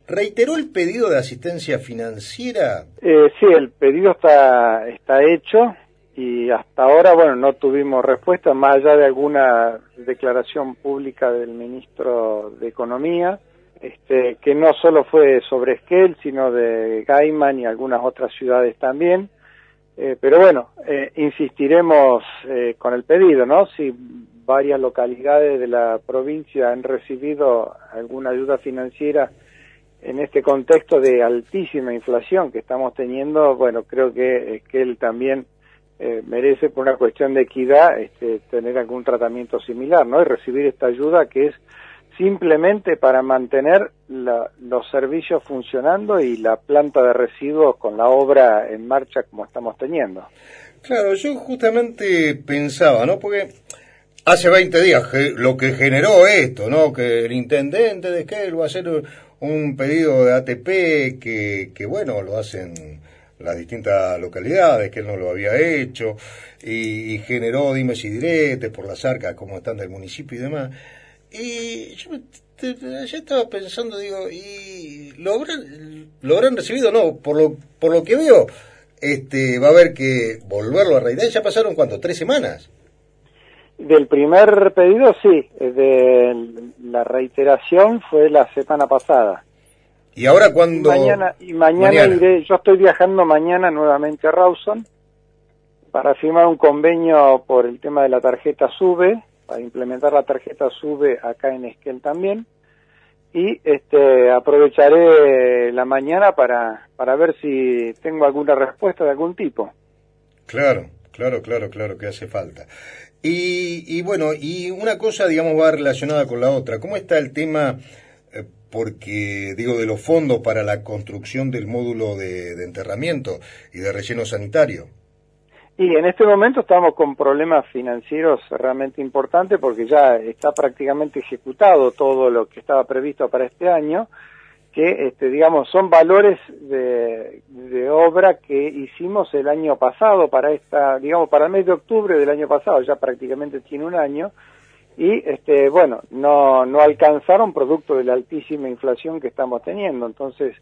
¿Reiteró el pedido de asistencia financiera? Sí, el pedido está hecho y hasta ahora, bueno, no tuvimos respuesta, más allá de alguna declaración pública del ministro de Economía, que no solo fue sobre Esquel, sino de Gaiman y algunas otras ciudades también. Pero bueno, insistiremos con el pedido, ¿no? Si varias localidades de la provincia han recibido alguna ayuda financiera en este contexto de altísima inflación que estamos teniendo, bueno, creo que él también merece, por una cuestión de equidad, tener algún tratamiento similar, ¿no? Y recibir esta ayuda que es simplemente para mantener los servicios funcionando y la planta de residuos con la obra en marcha como estamos teniendo. Claro, yo justamente pensaba, ¿no? Porque hace 20 días lo que generó esto, ¿no? Que el intendente de Esquel va a hacer un pedido de ATP que bueno, lo hacen las distintas localidades, que él no lo había hecho, y generó dimes y diretes por las arcas como están del municipio y demás. Y yo ya estaba pensando, digo, ¿y lo habrán recibido? No, por lo que veo, va a haber que volverlo a reiterar. Ya pasaron, ¿cuánto? 3 semanas. Del primer pedido, sí. De la reiteración fue la semana pasada. ¿Y ahora cuándo? Mañana iré. Yo estoy viajando mañana nuevamente a Rawson para firmar un convenio por el tema de la tarjeta SUBE, para implementar la tarjeta SUBE acá en Esquel también. Y aprovecharé la mañana para ver si tengo alguna respuesta de algún tipo. Claro que hace falta. Y bueno, y una cosa, digamos, va relacionada con la otra. ¿Cómo está el tema, porque digo, de los fondos para la construcción del módulo de enterramiento y de relleno sanitario? Y en este momento estamos con problemas financieros realmente importantes porque ya está prácticamente ejecutado todo lo que estaba previsto para este año, que digamos son valores de obra que hicimos el año pasado para el mes de octubre del año pasado, ya prácticamente tiene un año, y bueno, no alcanzaron producto de la altísima inflación que estamos teniendo. Entonces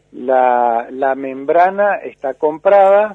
la membrana está comprada,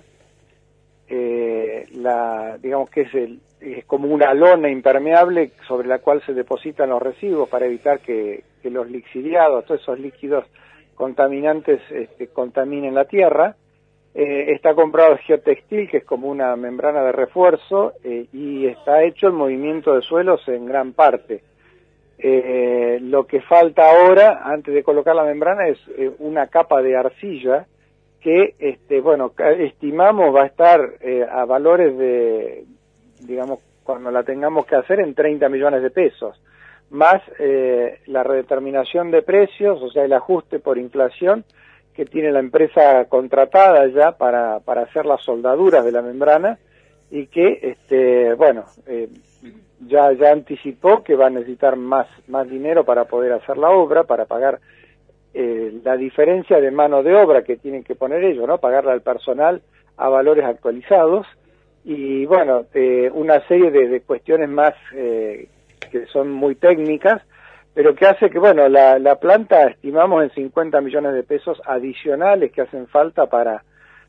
digamos que es como una lona impermeable sobre la cual se depositan los residuos para evitar que los lixiviados, todos esos líquidos contaminantes contaminen la tierra. Está comprado geotextil, que es como una membrana de refuerzo, y está hecho el movimiento de suelos en gran parte. Lo que falta ahora, antes de colocar la membrana, es una capa de arcilla que, bueno, estimamos va a estar a valores de, digamos, cuando la tengamos que hacer, en 30 millones de pesos, más la redeterminación de precios, o sea, el ajuste por inflación que tiene la empresa contratada ya para hacer las soldaduras de la membrana, y que, bueno, ya anticipó que va a necesitar más dinero para poder hacer la obra, para pagar la diferencia de mano de obra que tienen que poner ellos, ¿no? Pagarle al personal a valores actualizados, y bueno, una serie de cuestiones más que son muy técnicas, pero que hace que, bueno, la planta estimamos en 50 millones de pesos adicionales que hacen falta para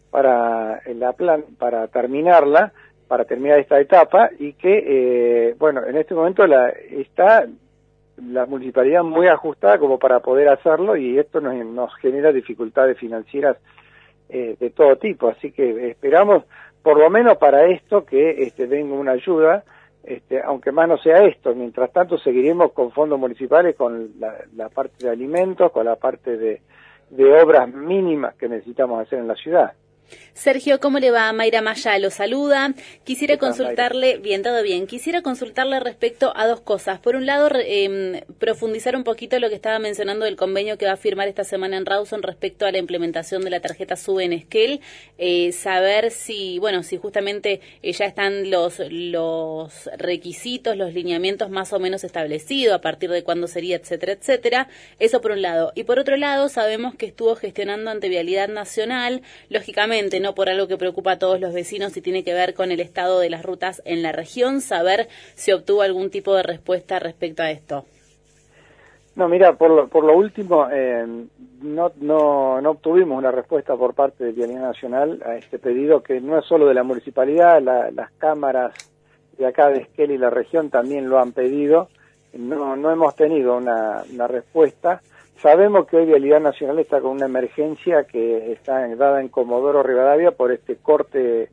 terminarla, para terminar esta etapa, y que, bueno, en este momento está la municipalidad muy ajustada como para poder hacerlo, y esto nos genera dificultades financieras de todo tipo, así que esperamos, por lo menos para esto, que venga una ayuda, aunque más no sea esto. Mientras tanto seguiremos con fondos municipales, con la parte de alimentos, con la parte de obras mínimas que necesitamos hacer en la ciudad. Sergio, ¿cómo le va? Mayra Maya lo saluda. Quisiera consultarle, Mayra? Bien, todo bien. Quisiera consultarle respecto a dos cosas. Por un lado, profundizar un poquito lo que estaba mencionando del convenio que va a firmar esta semana en Rawson respecto a la implementación de la tarjeta SUBE en Esquel. Saber si justamente ya están los requisitos, los lineamientos más o menos establecidos, a partir de cuándo sería, etcétera, etcétera. Eso por un lado. Y por otro lado, sabemos que estuvo gestionando ante Vialidad Nacional, lógicamente, no por algo que preocupa a todos los vecinos y tiene que ver con el estado de las rutas en la región, saber si obtuvo algún tipo de respuesta respecto a esto. No, mira, por lo último, no obtuvimos una respuesta por parte de Vialidad Nacional a este pedido, que no es solo de la municipalidad, las cámaras de acá de Esquel y la región también lo han pedido. No hemos tenido una respuesta. Sabemos que hoy Vialidad Nacional está con una emergencia que está dada en Comodoro Rivadavia por este corte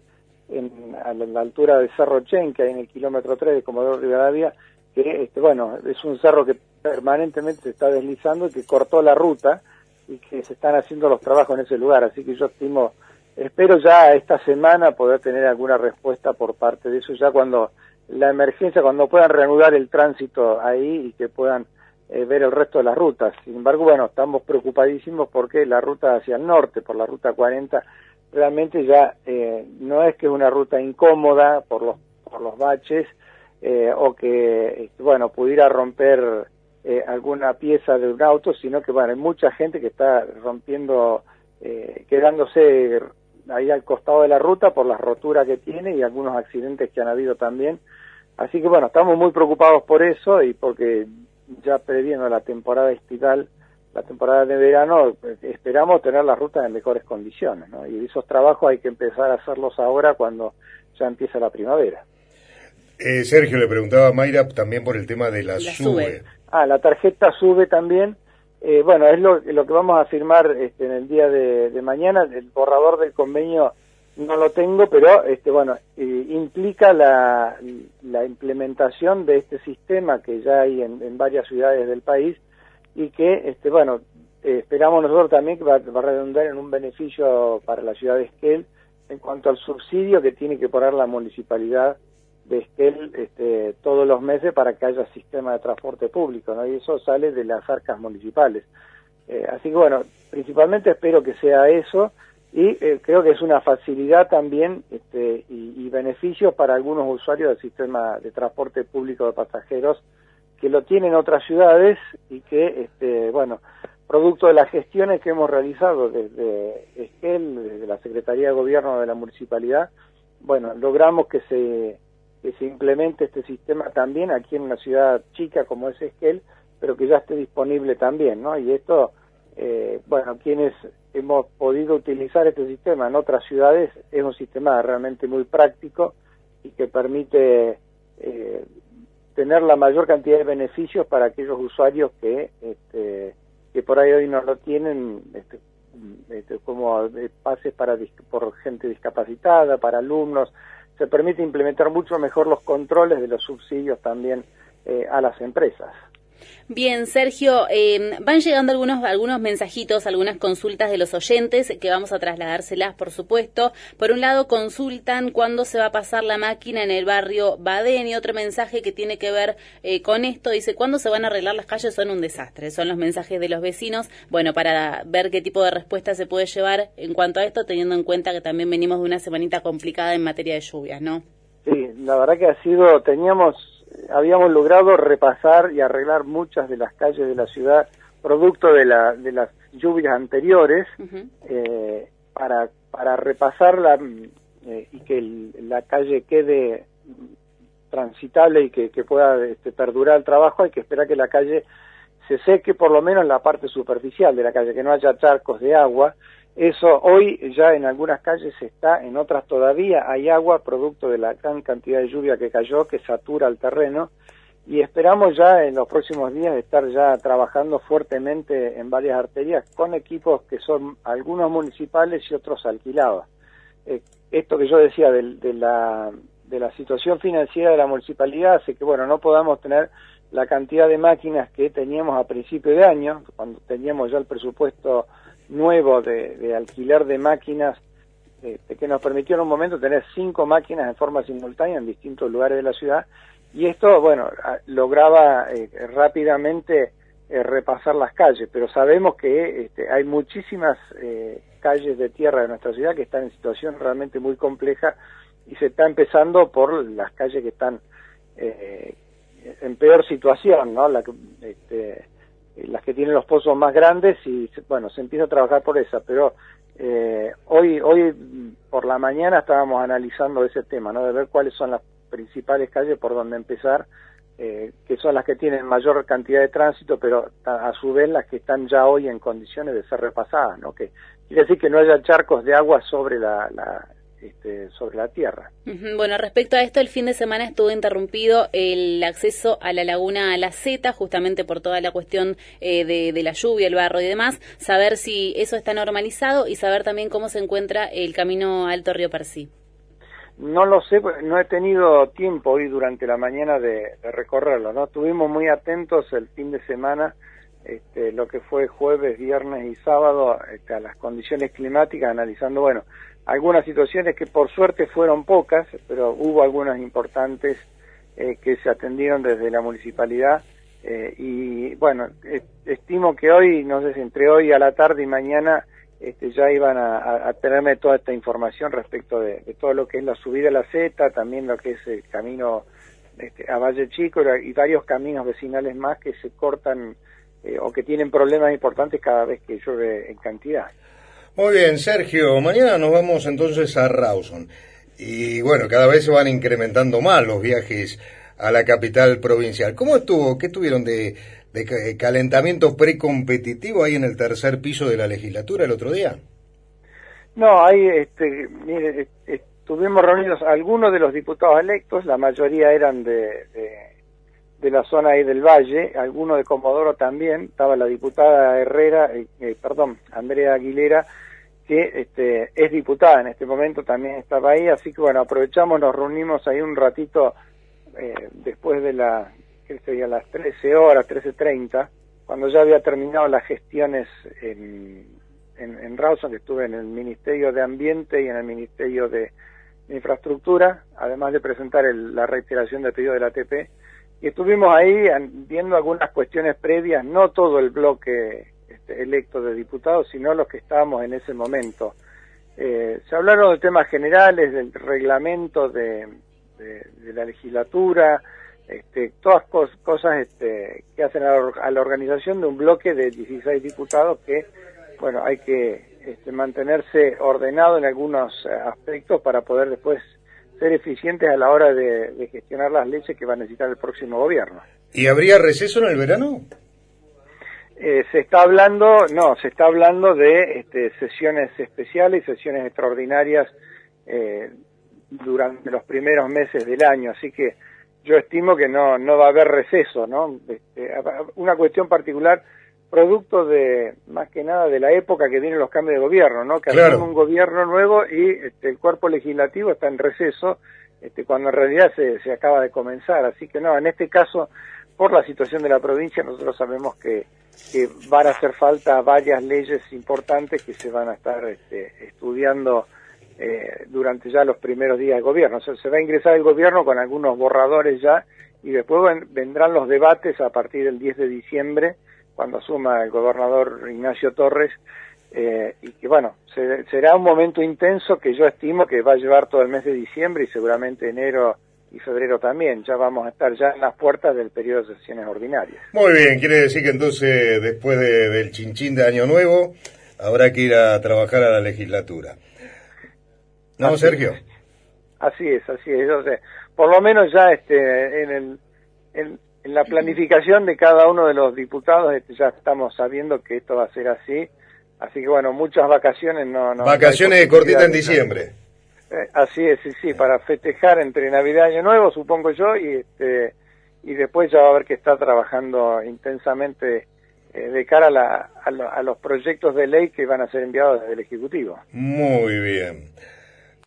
a la altura de Cerro Chen, que hay en el kilómetro 3 de Comodoro Rivadavia, que es un cerro que permanentemente se está deslizando y que cortó la ruta y que se están haciendo los trabajos en ese lugar, así que yo espero ya esta semana poder tener alguna respuesta por parte de eso, ya cuando cuando puedan reanudar el tránsito ahí y que puedan ver el resto de las rutas. Sin embargo, estamos preocupadísimos porque la ruta hacia el norte, por la ruta 40, realmente ya no es que es una ruta incómoda por los baches, o que pudiera romper alguna pieza de un auto, sino que hay mucha gente que está rompiendo, quedándose ahí al costado de la ruta por las roturas que tiene y algunos accidentes que han habido también. Así que estamos muy preocupados por eso y porque ya previendo la temporada estival, la temporada de verano, esperamos tener las rutas en mejores condiciones, ¿no? Y esos trabajos hay que empezar a hacerlos ahora cuando ya empieza la primavera. Sergio, le preguntaba a Mayra también por el tema de la SUBE. La tarjeta SUBE también, es lo que vamos a firmar en el día de mañana. El borrador del convenio no lo tengo, pero implica la implementación de este sistema que ya hay en varias ciudades del país y que, esperamos nosotros también que va a redundar en un beneficio para la ciudad de Esquel en cuanto al subsidio que tiene que poner la municipalidad de Esquel todos los meses para que haya sistema de transporte público, ¿no? Y eso sale de las arcas municipales. Así que principalmente espero que sea eso y creo que es una facilidad también y beneficios para algunos usuarios del sistema de transporte público de pasajeros que lo tienen otras ciudades y que, producto de las gestiones que hemos realizado desde Esquel, desde la Secretaría de Gobierno de la Municipalidad, logramos que se implemente este sistema también aquí en una ciudad chica como es Esquel, pero que ya esté disponible también, ¿no? Y esto, quienes hemos podido utilizar este sistema en otras ciudades, es un sistema realmente muy práctico y que permite tener la mayor cantidad de beneficios para aquellos usuarios que por ahí hoy no lo tienen, como pases por gente discapacitada, para alumnos. Se permite implementar mucho mejor los controles de los subsidios también a las empresas. Bien, Sergio, van llegando algunos mensajitos, algunas consultas de los oyentes que vamos a trasladárselas, por supuesto. Por un lado, consultan cuándo se va a pasar la máquina en el barrio Badén, y otro mensaje que tiene que ver con esto, dice, ¿cuándo se van a arreglar las calles? Son un desastre. Son los mensajes de los vecinos, para ver qué tipo de respuesta se puede llevar en cuanto a esto, teniendo en cuenta que también venimos de una semanita complicada en materia de lluvias, ¿no? Sí, la verdad que habíamos logrado repasar y arreglar muchas de las calles de la ciudad producto de las lluvias anteriores. Uh-huh. Para repasarla y que la calle quede transitable y que pueda perdurar el trabajo, hay que esperar que la calle se seque, por lo menos la parte superficial de la calle, que no haya charcos de agua. Eso hoy ya en algunas calles está, en otras todavía hay agua producto de la gran cantidad de lluvia que cayó, que satura el terreno, y esperamos ya en los próximos días estar ya trabajando fuertemente en varias arterias con equipos que son algunos municipales y otros alquilados. Esto que yo decía de la situación financiera de la municipalidad hace que no podamos tener la cantidad de máquinas que teníamos a principio de año, cuando teníamos ya el presupuesto nuevo de alquiler de máquinas, que nos permitió en un momento tener 5 máquinas en forma simultánea en distintos lugares de la ciudad, y esto, lograba rápidamente repasar las calles, pero sabemos que hay muchísimas calles de tierra de nuestra ciudad que están en situación realmente muy compleja, y se está empezando por las calles que están en peor situación, ¿no? Las que tienen los pozos más grandes, y se empieza a trabajar por esa, pero hoy por la mañana estábamos analizando ese tema, ¿no? De ver cuáles son las principales calles por donde empezar que son las que tienen mayor cantidad de tránsito, pero a su vez las que están ya hoy en condiciones de ser repasadas, ¿no? Que quiere decir que no haya charcos de agua sobre sobre la tierra. Bueno, respecto a esto, el fin de semana estuvo interrumpido el acceso a la laguna La Zeta, justamente por toda la cuestión de la lluvia, el barro y demás. Saber si eso está normalizado y saber también cómo se encuentra el camino Alto Río Percí. No lo sé, no he tenido tiempo hoy durante la mañana de recorrerlo, ¿no? Estuvimos muy atentos el fin de semana, lo que fue jueves, viernes y sábado, a las condiciones climáticas, analizando, bueno, algunas situaciones que por suerte fueron pocas, pero hubo algunas importantes que se atendieron desde la municipalidad, y bueno, estimo que hoy, no sé si entre hoy a la tarde y mañana, ya iban a tenerme toda esta información respecto de todo lo que es la subida a la Zeta, también lo que es el camino a Valle Chico y varios caminos vecinales más que se cortan o que tienen problemas importantes cada vez que llueve en cantidad. Muy bien, Sergio, mañana nos vamos entonces a Rawson. Y bueno, cada vez se van incrementando más los viajes a la capital provincial. ¿Cómo estuvo? ¿Qué tuvieron de calentamiento precompetitivo ahí en el tercer piso de la legislatura el otro día? No, ahí, mire, estuvimos reunidos algunos de los diputados electos, la mayoría eran de la zona ahí del Valle, algunos de Comodoro también, estaba la diputada Andrea Aguilera, que es diputada en este momento, también estaba ahí, así que bueno, aprovechamos, nos reunimos ahí un ratito después de que sería las 13 horas, 13:30, cuando ya había terminado las gestiones en Rawson, que estuve en el Ministerio de Ambiente y en el Ministerio de Infraestructura, además de presentar la reiteración del pedido de la ATP, y estuvimos ahí viendo algunas cuestiones previas, no todo el bloque electo de diputados, sino los que estábamos en ese momento. Se hablaron de temas generales, del reglamento de la legislatura, todas cosas que hacen a la organización de un bloque de 16 diputados que, bueno, hay que mantenerse ordenado en algunos aspectos para poder después ser eficientes a la hora de gestionar las leyes que va a necesitar el próximo gobierno. ¿Y habría receso en el verano? Se está hablando de sesiones especiales y sesiones extraordinarias durante los primeros meses del año, así que yo estimo que no va a haber receso, ¿no? Una cuestión particular, producto más que nada de la época que vienen los cambios de gobierno, ¿no? Que claro, asume un gobierno nuevo y el cuerpo legislativo está en receso, cuando en realidad se acaba de comenzar, así que no, en este caso, por la situación de la provincia, nosotros sabemos que van a hacer falta varias leyes importantes que se van a estar estudiando durante ya los primeros días del gobierno. O sea, se va a ingresar el gobierno con algunos borradores ya y después vendrán los debates a partir del 10 de diciembre, cuando asuma el gobernador Ignacio Torres, y que bueno, será un momento intenso que yo estimo que va a llevar todo el mes de diciembre y seguramente enero y febrero también. Ya vamos a estar ya en las puertas del periodo de sesiones ordinarias. Muy bien, quiere decir que entonces después del chinchín de Año Nuevo habrá que ir a trabajar a la legislatura. ¿No, así Sergio? Así es. O sea, por lo menos ya en la planificación de cada uno de los diputados ya estamos sabiendo que esto va a ser así. Así que bueno, muchas vacaciones vacaciones de cortita en diciembre. Así es, sí, para festejar entre Navidad y Año Nuevo, supongo yo, y después ya va a haber que estar trabajando intensamente de cara a los proyectos de ley que van a ser enviados desde el Ejecutivo. Muy bien.